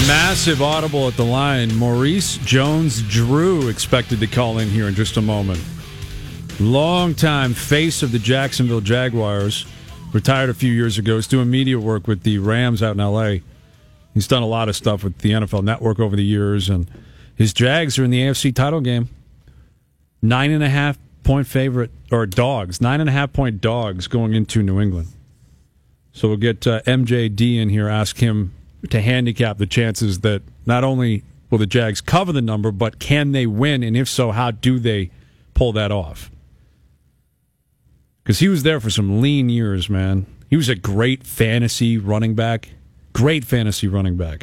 Massive audible at the line. Maurice Jones-Drew expected to call in here in just a moment. Longtime face of the Jacksonville Jaguars. Retired a few years ago. He's doing media work with the Rams out in L.A. He's done a lot of stuff with the NFL Network over the years, and his Jags are in the AFC title game. 9.5-point favorite, or dogs. 9.5-point dogs going into New England. So we'll get MJD in here, ask him to handicap the chances that not only will the Jags cover the number, but can they win, and if so, how do they pull that off? Because he was there for some lean years, man. He was a great fantasy running back. Great fantasy running back.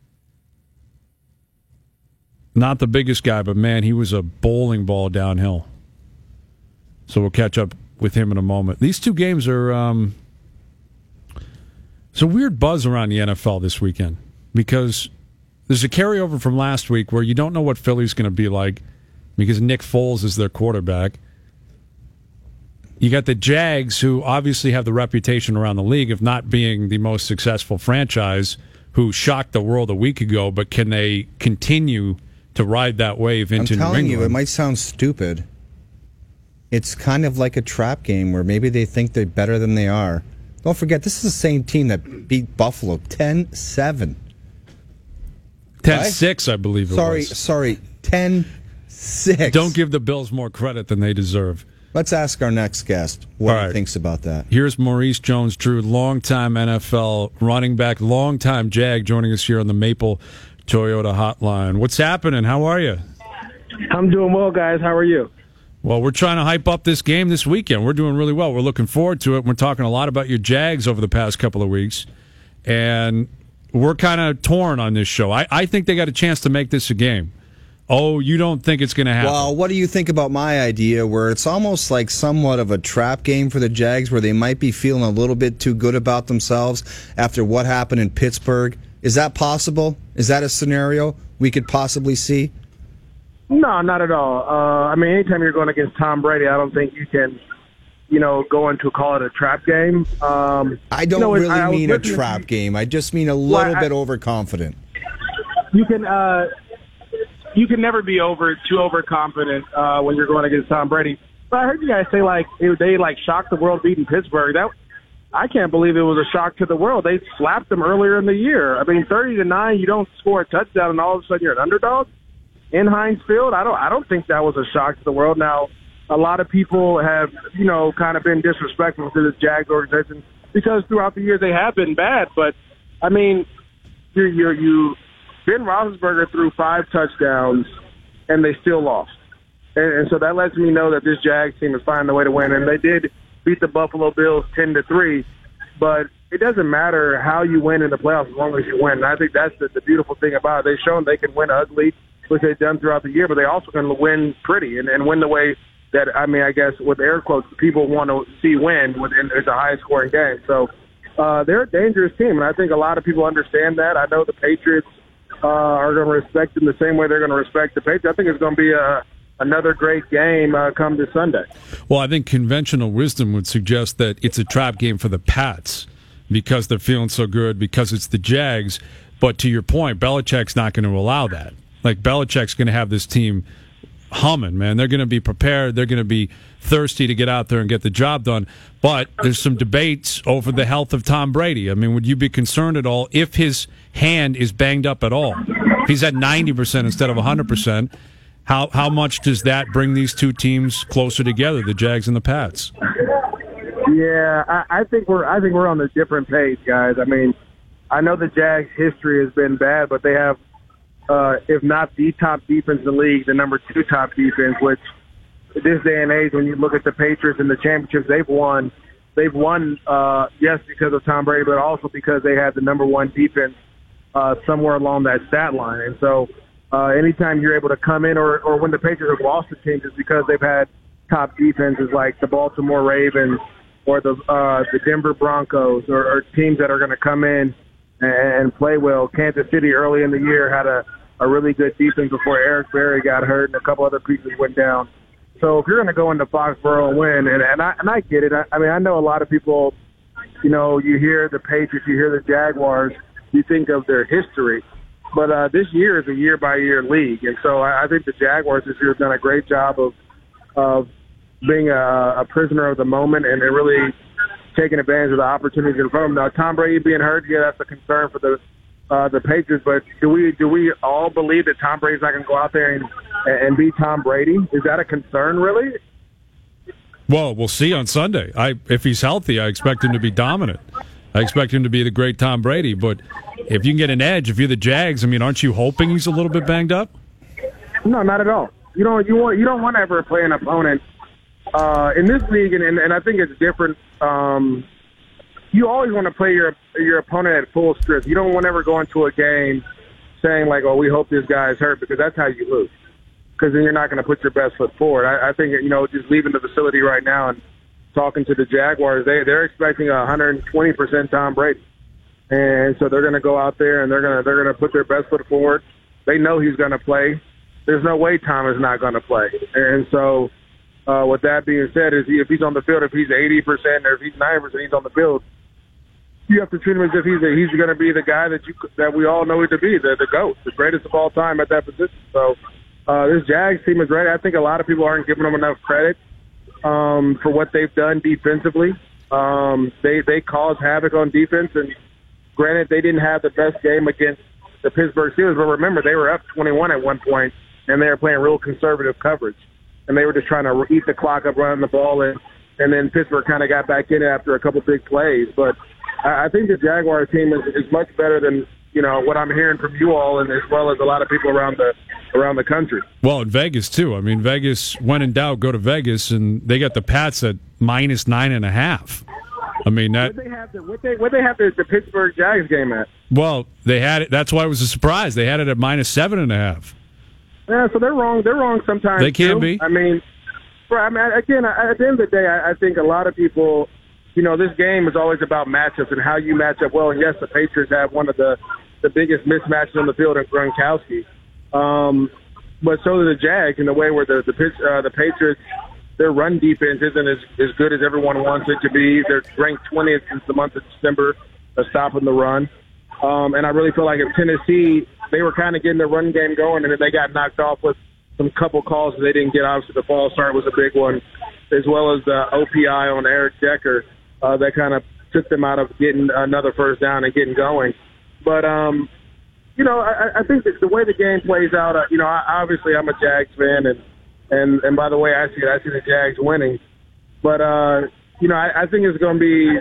Not the biggest guy, but, man, he was a bowling ball downhill. So we'll catch up with him in a moment. These two games are... There's a weird buzz around the NFL this weekend because there's a carryover from last week where you don't know what Philly's going to be like because Nick Foles is their quarterback. You got the Jags, who obviously have the reputation around the league of not being the most successful franchise, who shocked the world a week ago, but can they continue to ride that wave into New England? I'm telling you, it might sound stupid. It's kind of like a trap game where maybe they think they're better than they are. Don't forget, this is the same team that beat Buffalo 10-7. 10-6, I believe it was. Sorry, 10-6. Don't give the Bills more credit than they deserve. Let's ask our next guest what he thinks about that. Here's Maurice Jones-Drew, longtime NFL running back, longtime Jag, joining us here on the Maple Toyota Hotline. What's happening? How are you? I'm doing well, guys. How are you? Well, we're trying to hype up this game this weekend. We're doing really well. We're looking forward to it. We're talking a lot about your Jags over the past couple of weeks, and we're kind of torn on this show. I think they got a chance to make this a game. Oh, you don't think it's going to happen? Well, what do you think about my idea where it's almost like somewhat of a trap game for the Jags where they might be feeling a little bit too good about themselves after what happened in Pittsburgh? Is that possible? Is that a scenario we could possibly see? No, not at all. I mean, anytime you're going against Tom Brady, I don't think you can, go into call it a trap game. I don't really mean a trap game. I just mean a little bit overconfident. You can never be too overconfident when you're going against Tom Brady. But I heard you guys say they shocked the world beating Pittsburgh. I can't believe it was a shock to the world. They slapped them earlier in the year. I mean, 30-9, you don't score a touchdown, and all of a sudden you're an underdog in Heinz Field. I don't think that was a shock to the world. Now, a lot of people have, kind of been disrespectful to the Jags organization because throughout the years they have been bad. But, I mean, you Ben Roethlisberger threw 5 touchdowns, and they still lost. And so that lets me know that this Jags team is finding a way to win. And they did beat the Buffalo Bills 10-3, but it doesn't matter how you win in the playoffs as long as you win. And I think that's the beautiful thing about it. They've shown they can win ugly, which they've done throughout the year, but they also can win pretty and win the way that, I guess, with air quotes, people want to see win. It's a high-scoring game. So they're a dangerous team, and I think a lot of people understand that. I know the Patriots are going to respect them the same way they're going to respect the Patriots. I think it's going to be another great game come this Sunday. Well, I think conventional wisdom would suggest that it's a trap game for the Pats because they're feeling so good, because it's the Jags. But to your point, Belichick's not going to allow that. Like, Belichick's going to have this team humming, man. They're going to be prepared. They're going to be thirsty to get out there and get the job done. But there's some debates over the health of Tom Brady. I mean, would you be concerned at all if his hand is banged up at all? If he's at 90% instead of 100%, how much does that bring these two teams closer together, the Jags and the Pats? Yeah, I think we're on a different page, guys. I mean, I know the Jags' history has been bad, but they have, if not the top defense in the league, the number 2 top defense, which this day and age, when you look at the Patriots and the championships they've won, yes, because of Tom Brady, but also because they had the number 1 defense somewhere along that stat line. And so anytime you're able to come in, or when the Patriots have lost to teams, it's because they've had top defenses like the Baltimore Ravens or the Denver Broncos, or teams that are going to come in and play well. Kansas City early in the year had a really good defense before Eric Berry got hurt and a couple other pieces went down. So if you're going to go into Foxborough and win, and I get it. I mean, I know a lot of people, you hear the Patriots, you hear the Jaguars, you think of their history. But this year is a year-by-year league, and so I think the Jaguars this year have done a great job of being a prisoner of the moment and really taking advantage of the opportunities in front of them. Now, Tom Brady being hurt, yeah, that's a concern for the Patriots. But do we all believe that Tom Brady's not going to go out there and be Tom Brady? Is that a concern, really? Well, we'll see on Sunday. If he's healthy, I expect him to be dominant. I expect him to be the great Tom Brady. But if you can get an edge, if you're the Jags, I mean, aren't you hoping he's a little bit banged up? No, not at all. You don't want to ever play an opponent in this league, and I think it's different. You always want to play your opponent at full strength. You don't want to ever go into a game saying like, "Oh, we hope this guy's hurt," because that's how you lose. Because then you're not going to put your best foot forward. I think just leaving the facility right now and talking to the Jaguars, they're expecting 120% Tom Brady, and so they're going to go out there and they're going to put their best foot forward. They know he's going to play. There's no way Tom is not going to play, and so. With that being said, if he's on the field, if he's 80% or if he's 90%, he's on the field. You have to treat him as if he's going to be the guy that we all know him to be, the GOAT, the greatest of all time at that position. So this Jags team is ready. I think a lot of people aren't giving them enough credit for what they've done defensively. They caused havoc on defense, and granted, they didn't have the best game against the Pittsburgh Steelers, but remember, they were up 21 at one point, and they were playing real conservative coverage. And they were just trying to eat the clock up, running the ball, and then Pittsburgh kind of got back in after a couple big plays. But I think the Jaguars team is much better than what I'm hearing from you all, and as well as a lot of people around the country. Well, in Vegas too. I mean, Vegas, when in doubt, go to Vegas, and they got the Pats at -9.5. I mean that. What they have the Pittsburgh Jags game at? Well, they had it. That's why it was a surprise. They had it at -7.5. Yeah, so they're wrong. They're wrong sometimes. They can be. I mean, again, at the end of the day, I think a lot of people, this game is always about matchups and how you match up well. And yes, the Patriots have one of the biggest mismatches on the field in Gronkowski. But so do the Jags in the way where the Patriots, their run defense isn't as good as everyone wants it to be. They're ranked 20th since the month of December of stopping the run. And I really feel like if Tennessee, they were kind of getting the run game going, and then they got knocked off with some couple calls that they didn't get. Obviously, the false start was a big one, as well as the OPI on Eric Decker that kind of took them out of getting another first down and getting going. But, I think that the way the game plays out, obviously I'm a Jags fan, and by the way, I see the Jags winning. But, I think it's going to be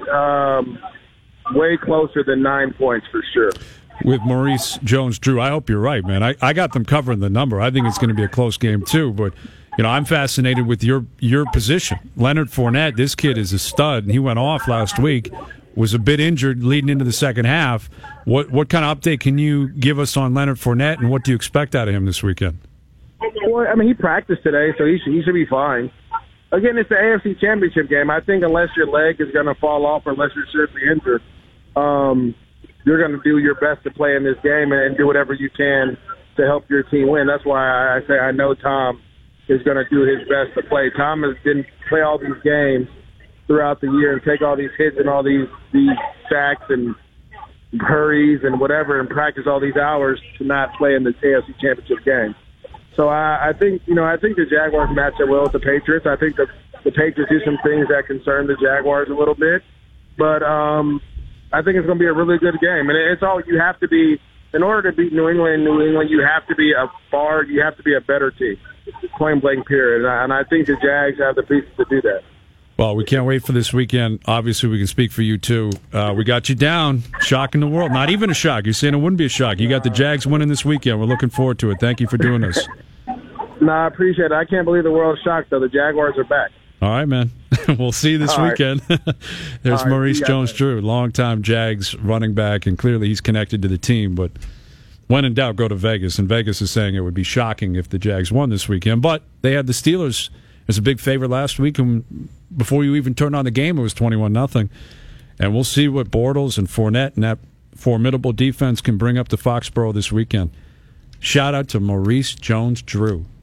way closer than 9 points for sure. With Maurice Jones-Drew, I hope you're right, man. I got them covering the number. I think it's going to be a close game too. But I'm fascinated with your position. Leonard Fournette, this kid is a stud, and he went off last week. Was a bit injured leading into the second half. What kind of update can you give us on Leonard Fournette, and what do you expect out of him this weekend? Well, I mean, he practiced today, so he should be fine. Again, it's the AFC Championship game. I think unless your leg is going to fall off or unless you're seriously injured, you're going to do your best to play in this game and do whatever you can to help your team win. That's why I say I know Tom is going to do his best to play. Tom didn't play all these games throughout the year and take all these hits and all these sacks and hurries and whatever and practice all these hours to not play in the AFC Championship game. So I think the Jaguars match up well with the Patriots. I think the Patriots do some things that concern the Jaguars a little bit. But I think it's going to be a really good game. And it's all you have to be in order to beat New England. You have to be a better team, point blank period. And I think the Jags have the pieces to do that. Well, we can't wait for this weekend. Obviously, we can speak for you, too. We got you down. Shocking the world. Not even a shock. You're saying it wouldn't be a shock. You got the Jags winning this weekend. We're looking forward to it. Thank you for doing this. No, I appreciate it. I can't believe the world's shocked, though. The Jaguars are back. All right, man. We'll see you this weekend. There's Maurice Jones-Drew, longtime Jags running back, and clearly he's connected to the team. But when in doubt, go to Vegas. And Vegas is saying it would be shocking if the Jags won this weekend. But they had the Steelers as a big favorite last week, and before you even turned on the game, it was 21-0. And we'll see what Bortles and Fournette and that formidable defense can bring up to Foxborough this weekend. Shout out to Maurice Jones-Drew.